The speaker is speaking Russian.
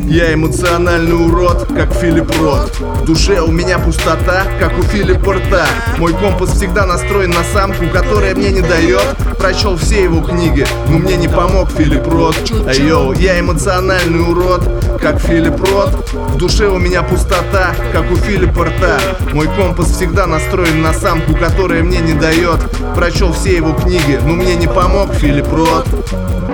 Я эмоциональный урод, как Филипп Рот. В душе у меня пустота, как у Филиппа Рта. Мой компас всегда настроен на самку, которая мне не дает. Прочел все его книги, но мне не помог Филипп Рот. Йоу, я эмоциональный урод, как Филипп Рот. В душе у меня пустота, как у Филиппа Рта. Мой компас всегда настроен на самку, которая мне не дает. Прочел все его книги, но мне не помог Филипп Рот.